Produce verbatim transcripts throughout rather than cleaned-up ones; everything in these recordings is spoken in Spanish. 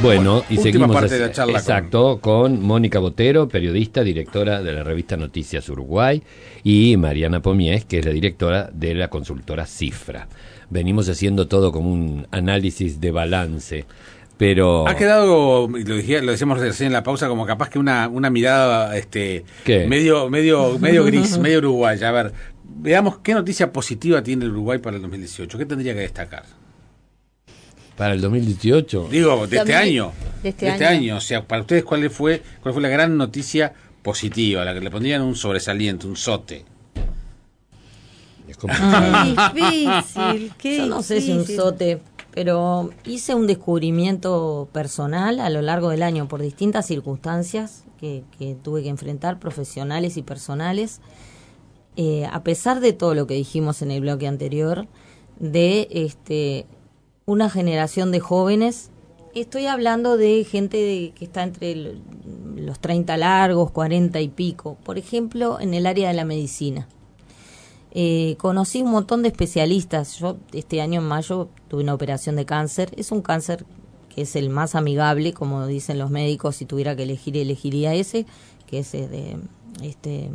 Bueno, y última seguimos parte así, de la charla. exacto, con... con Mónica Botero, periodista, directora de la revista Noticias Uruguay, y Mariana Pomies, que es la directora de la consultora Cifra. Venimos haciendo todo como un análisis de balance, pero... Ha quedado, lo, dije, lo decíamos recién en la pausa, como capaz que una, una mirada este ¿Qué? medio medio medio gris, medio uruguaya. A ver, veamos qué noticia positiva tiene el Uruguay para el dos mil dieciocho. ¿Qué tendría que destacar? ¿Para el dos mil dieciocho? Digo, de este año. De este, de este año. año. O sea, para ustedes, ¿cuál fue cuál fue la gran noticia positiva, la que le pondrían un sobresaliente, un sote? Es complicado. Qué difícil, qué Yo no sé si un difícil. sote, pero hice un descubrimiento personal a lo largo del año por distintas circunstancias que, que tuve que enfrentar, profesionales y personales, eh, a pesar de todo lo que dijimos en el bloque anterior, de este una generación de jóvenes. Estoy hablando de gente de, que está entre el, los treinta largos, cuarenta y pico, por ejemplo, en el área de la medicina. Eh, conocí un montón de especialistas. Yo este año en mayo tuve una operación de cáncer. Es un cáncer que es el más amigable, como dicen los médicos. Si tuviera que elegir, elegiría ese, que es de, este,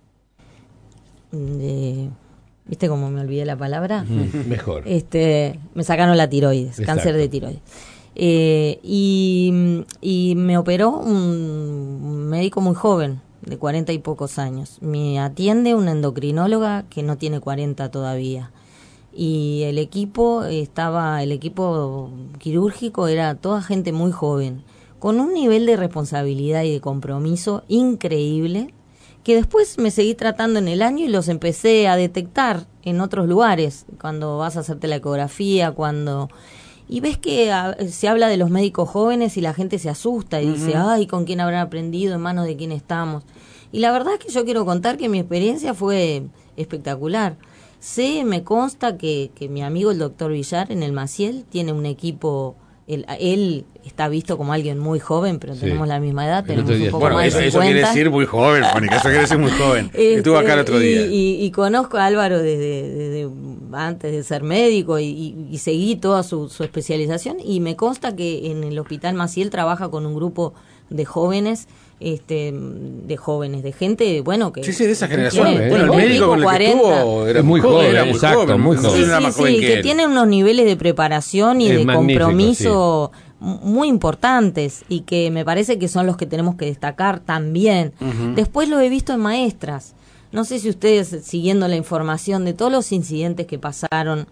de, ¿viste cómo me olvidé la palabra? Mm, mejor. Este, me sacaron la tiroides, Exacto. cáncer de tiroides. Eh, y, y me operó un médico muy joven, de cuarenta y pocos años. Me atiende una endocrinóloga que no tiene cuarenta todavía. Y el equipo estaba, el equipo quirúrgico era toda gente muy joven, con un nivel de responsabilidad y de compromiso increíble, que después me seguí tratando en el año y los empecé a detectar en otros lugares, cuando vas a hacerte la ecografía, cuando... Y ves que a, se habla de los médicos jóvenes y la gente se asusta y uh-huh. dice, ay, ¿con quién habrán aprendido? ¿En manos de quién estamos? Y la verdad es que yo quiero contar que mi experiencia fue espectacular. Sé, me consta que, que mi amigo el doctor Villar en el Maciel tiene un equipo, él, él está visto como alguien muy joven, pero sí. tenemos la misma edad, tenemos un poco bueno, más eso, de eso quiere decir muy joven, Mónica, eso quiere decir muy joven. Este, Estuvo acá el otro y, día. Y, y conozco a Álvaro desde, desde antes de ser médico y, y, y seguí toda su, su especialización y me consta que en el Hospital Maciel trabaja con un grupo de jóvenes, este, de jóvenes, de gente, bueno, que... Sí, sí, de esa generación. Tiene, bueno, el médico con el que estuvo era muy joven, era muy exacto, joven, muy joven. Sí, sí, sí, que, que tienen unos niveles de preparación y es de compromiso sí. muy importantes y que me parece que son los que tenemos que destacar también. Uh-huh. Después lo he visto en maestras. No sé si ustedes, siguiendo la información de todos los incidentes que pasaron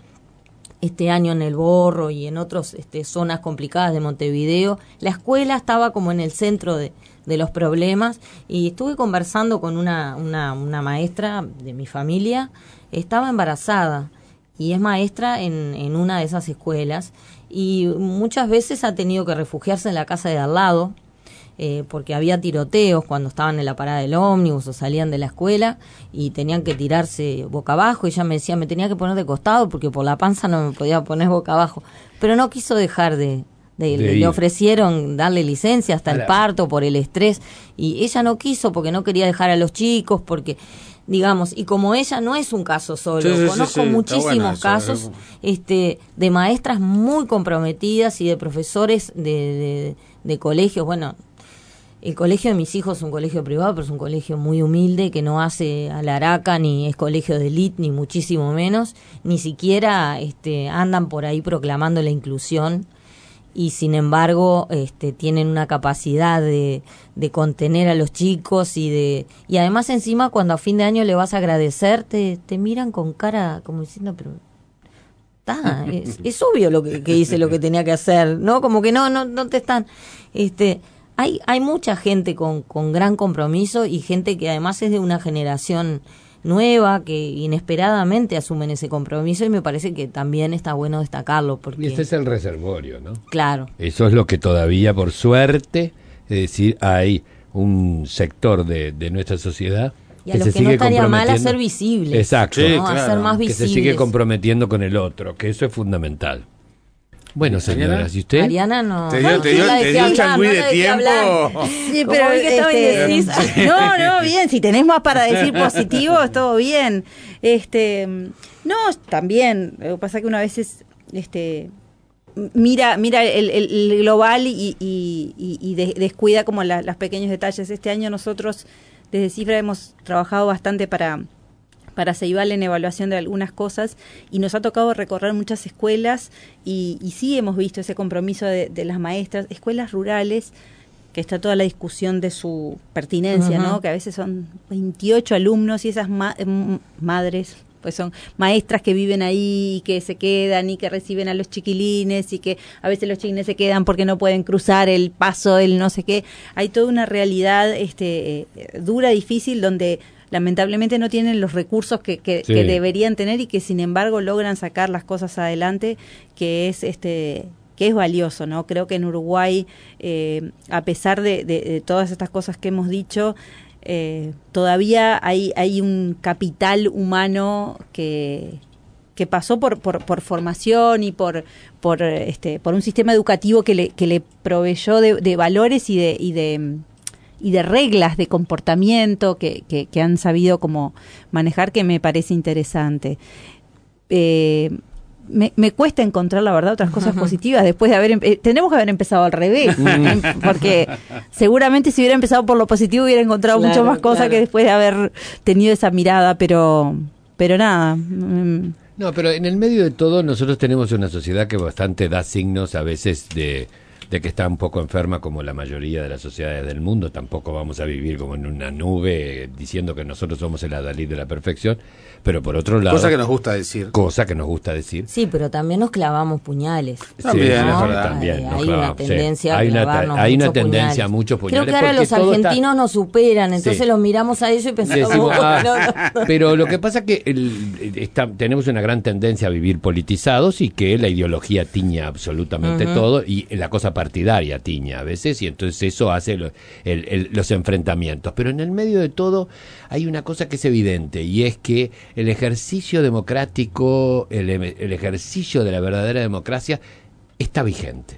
este año en El Borro y en otras este, zonas complicadas de Montevideo, la escuela estaba como en el centro de, de los problemas y estuve conversando con una, una, una maestra de mi familia, estaba embarazada y es maestra en, en una de esas escuelas y muchas veces ha tenido que refugiarse en la casa de al lado, Eh, porque había tiroteos cuando estaban en la parada del ómnibus o salían de la escuela y tenían que tirarse boca abajo y ella me decía, me tenía que poner de costado porque por la panza no me podía poner boca abajo, pero no quiso dejar de, de, de le ofrecieron darle licencia hasta el parto por el estrés y ella no quiso porque no quería dejar a los chicos, porque digamos, y como ella no es un caso solo, sí, sí, conozco sí, sí. muchísimos Bueno casos eso. este de maestras muy comprometidas y de profesores de, de, de colegios, bueno, el colegio de mis hijos es un colegio privado, pero es un colegio muy humilde, que no hace alaraca, ni es colegio de élite, ni muchísimo menos, ni siquiera este, andan por ahí proclamando la inclusión, y sin embargo este, tienen una capacidad de, de contener a los chicos, y de y además encima cuando a fin de año le vas a agradecer, te, te miran con cara como diciendo, pero... está, es, es obvio lo que, que hice lo que tenía que hacer, ¿no? Como que no, no, no te están... este Hay, hay mucha gente con, con gran compromiso y gente que además es de una generación nueva que inesperadamente asumen ese compromiso y me parece que también está bueno destacarlo. Porque... Y este es el reservorio, ¿no? Claro. Eso es lo que todavía, por suerte, es decir, hay un sector de, de nuestra sociedad y a que los se que sigue no estaría mal comprometiendo. hacer visibles. Exacto. ¿no? Sí, claro. Hacer más que visibles. se sigue comprometiendo con el otro, que eso es fundamental. Bueno, señoras, ¿y usted? Ariana no. ¿Te dio, no, te dio, la te dejé dio un hablar, changüí no de la dejé tiempo? hablar. Sí, Como pero vi que estaba este, indecisa. no, no, bien, si tenés más para decir positivo, es todo bien. Este, no, también, lo que pasa que una vez es, este, mira mira el, el, el global y, y, y, y de, descuida como la, los pequeños detalles. Este año nosotros desde Cifra hemos trabajado bastante para para Ceibal en evaluación de algunas cosas y nos ha tocado recorrer muchas escuelas y, y sí hemos visto ese compromiso de, de las maestras, escuelas rurales, que está toda la discusión de su pertinencia, uh-huh. ¿no? Que a veces son veintiocho alumnos y esas ma- madres, pues son maestras que viven ahí y que se quedan y que reciben a los chiquilines y que a veces los chiquilines se quedan porque no pueden cruzar el paso, el no sé qué. Hay toda una realidad este, eh, dura, difícil, donde lamentablemente no tienen los recursos que, que, sí. que deberían tener y que sin embargo logran sacar las cosas adelante, que es este que es valioso, ¿no? Creo que en Uruguay, eh, a pesar de, de, de todas estas cosas que hemos dicho, eh, todavía hay, hay un capital humano que, que pasó por, por, por formación y por, por, este, por un sistema educativo que le, que le proveyó de, de valores y de, y de y de reglas de comportamiento que, que, que han sabido como manejar, que me parece interesante. Eh, me, me cuesta encontrar, la verdad, otras cosas uh-huh. positivas después de haber... Eh, tenemos que haber empezado al revés, porque seguramente si hubiera empezado por lo positivo hubiera encontrado claro, mucho más cosas claro. que después de haber tenido esa mirada, pero, pero nada... Mm. No, pero en el medio de todo nosotros tenemos una sociedad que bastante da signos a veces de... de que está un poco enferma como la mayoría de las sociedades del mundo. Tampoco vamos a vivir como en una nube diciendo que nosotros somos el adalid de la perfección, pero por otro lado... Cosa que nos gusta decir. Cosa que nos gusta decir. Sí, pero también nos clavamos puñales. También, sí, ¿no? es verdad. También, hay, nos hay clavamos, una tendencia sí. a hay una, clavarnos hay una muchos tendencia puñales. a muchos puñales. Creo que ahora los argentinos está... nos superan, entonces sí. los miramos a ellos y pensamos... Decimos, oh, ah, no, no, no. Pero lo que pasa es que el, está, tenemos una gran tendencia a vivir politizados y que la ideología tiña absolutamente uh-huh. todo y la cosa partidaria tiña a veces y entonces eso hace lo, el, el, los enfrentamientos. Pero en el medio de todo hay una cosa que es evidente y es que el ejercicio democrático, el, el ejercicio de la verdadera democracia está vigente.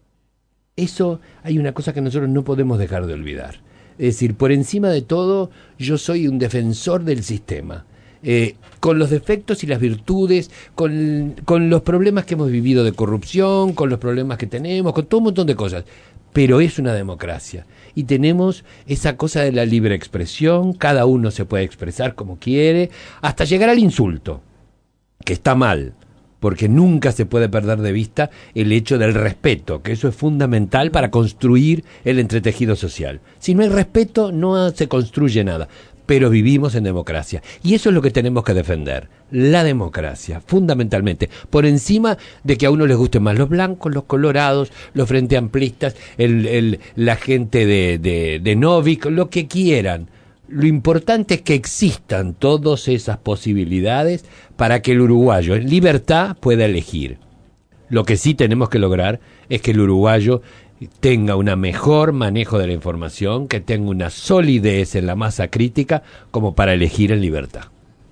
Eso hay una cosa que nosotros no podemos dejar de olvidar. Es decir, por encima de todo, yo soy un defensor del sistema. Eh, con los defectos y las virtudes, con, con los problemas que hemos vivido de corrupción, con los problemas que tenemos, con todo un montón de cosas. Pero es una democracia y tenemos esa cosa de la libre expresión, cada uno se puede expresar como quiere, hasta llegar al insulto, que está mal, porque nunca se puede perder de vista el hecho del respeto, que eso es fundamental para construir el entretejido social. Si no hay respeto, no se construye nada. Pero vivimos en democracia. Y eso es lo que tenemos que defender. La democracia, fundamentalmente. Por encima de que a uno les gusten más los blancos, los colorados, los frente amplistas, el, el, la gente de, de, de Novik, lo que quieran. Lo importante es que existan todas esas posibilidades para que el uruguayo en libertad pueda elegir. Lo que sí tenemos que lograr es que el uruguayo tenga un mejor manejo de la información, que tenga una solidez en la masa crítica como para elegir en libertad.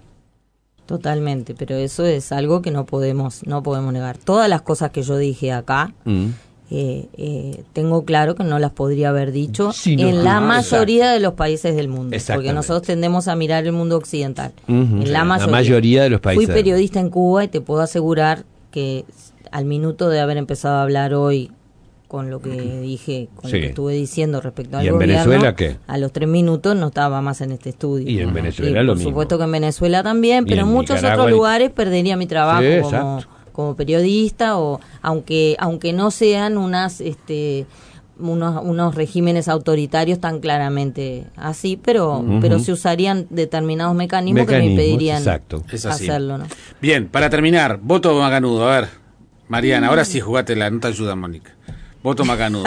Totalmente, pero eso es algo que no podemos no podemos negar. Todas las cosas que yo dije acá, mm. eh, eh, tengo claro que no las podría haber dicho sí, no, en la no, mayoría exacto. de los países del mundo, porque nosotros tendemos a mirar el mundo occidental. Uh-huh, en sí, la, mayoría, la mayoría de los países. Fui periodista en Cuba y te puedo asegurar que al minuto de haber empezado a hablar hoy con lo que dije, con sí. lo que estuve diciendo respecto al ¿Y en gobierno, Venezuela qué? A los tres minutos no estaba más en este estudio. Y en Venezuela y lo por mismo. Por supuesto que en Venezuela también, pero en, en muchos Nicaragua, otros lugares perdería mi trabajo sí, como, como periodista, o aunque aunque no sean unas este unos unos regímenes autoritarios tan claramente así, pero uh-huh. pero se usarían determinados mecanismos, mecanismos que me impedirían exacto. hacerlo, ¿no? Bien, para terminar, voto macanudo, a ver, Mariana, ahora sí jugátela, no te ayuda Mónica. Voto macanudo.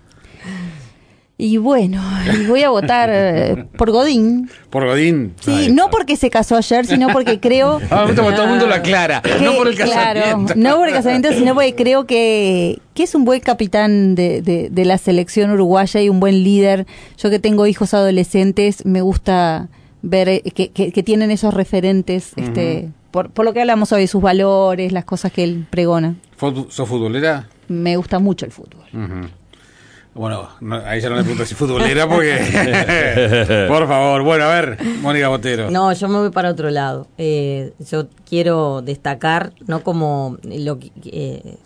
Y bueno, y voy a votar eh, por Godín. ¿Por Godín? Sí, Ay, no porque se casó ayer, sino porque creo... Ah, todo el mundo lo aclara, que, no por el casamiento. Claro, no por el casamiento, sino porque creo que, que es un buen capitán de, de, de la selección uruguaya y un buen líder. Yo que tengo hijos adolescentes, me gusta ver que, que, que tienen esos referentes, uh-huh. este, por, por lo que hablamos hoy, sus valores, las cosas que él pregona. ¿Sos futbolera? Me gusta mucho el fútbol. Uh-huh. Bueno, no, ahí ya no le pregunto si futbolera porque... Por favor, bueno, a ver, Mónica Botero. No, yo me voy para otro lado. Eh, yo quiero destacar, no como lo que... Eh,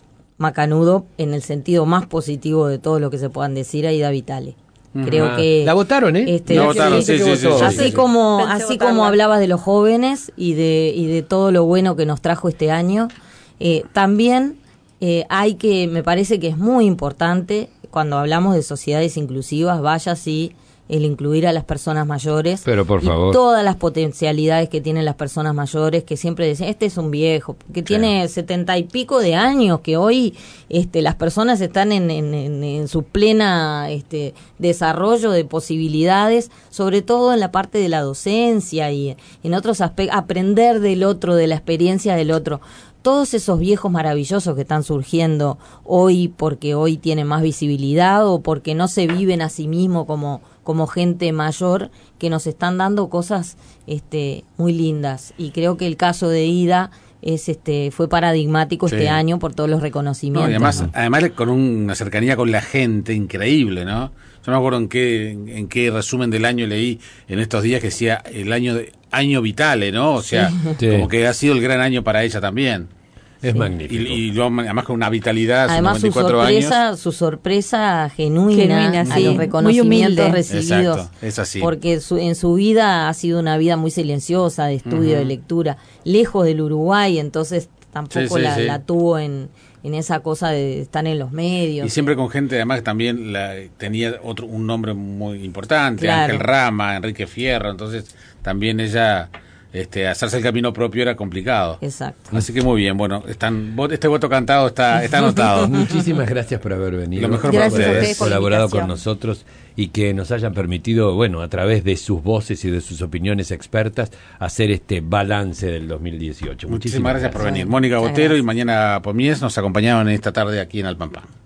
macanudo en el sentido más positivo de todo lo que se puedan decir a Ida Vitale. Creo Ah, que la votaron, ¿eh? este, La votaron, sí, sí, sí, sí, sí, sí, así sí. como Pensé así votarla. como hablabas de los jóvenes y de y de todo lo bueno que nos trajo este año, eh, también eh, hay que, me parece que es muy importante cuando hablamos de sociedades inclusivas, vaya sí el incluir a las personas mayores. Pero, por y favor. todas las potencialidades que tienen las personas mayores, que siempre dicen, este es un viejo, que tiene setenta y pico de años, que hoy este, las personas están en, en, en, en su plena este, desarrollo de posibilidades, sobre todo en la parte de la docencia y en otros aspectos, aprender del otro, de la experiencia del otro. Todos esos viejos maravillosos que están surgiendo hoy porque hoy tienen más visibilidad o porque no se viven a sí mismos como, como gente mayor, que nos están dando cosas este, muy lindas. Y creo que el caso de Ida es este fue paradigmático Sí. este año por todos los No, reconocimientos. y además, ¿no? además con una cercanía con la gente increíble, ¿no? Yo no me acuerdo en qué, en qué resumen del año leí en estos días que decía el año de, año Vitale, ¿no? O sea, Sí. como que ha sido el gran año para ella también. Es Sí. Y, magnífico. y lo- además con una vitalidad, sus Además su noventa y cuatro años. sorpresa, su sorpresa genuina, Genuina, a sí, los muy reconocimientos humilde. recibidos. Exacto, es así. Porque su, en su vida ha sido una vida muy silenciosa, de estudio, de lectura, lejos del Uruguay, entonces tampoco Sí, sí, la, sí. la tuvo en, en esa cosa de estar en los medios. Y siempre con gente, además que también la, tenía otro un nombre muy importante, Claro. Ángel Rama, Enrique Fierro, entonces también ella, este, hacerse el camino propio era complicado. Exacto. Así que muy bien, bueno, están, vo- este voto cantado está, está anotado. Muchísimas gracias por haber venido. Lo mejor para por ustedes. haber Gracias por la colaborado con invitación. nosotros y que nos hayan permitido, bueno, a través de sus voces y de sus opiniones expertas, hacer este balance del dos mil dieciocho. Muchísimas gracias por venir. gracias. Mónica Muchas Botero y gracias. mañana Pomies nos acompañaban esta tarde aquí en Alpampam.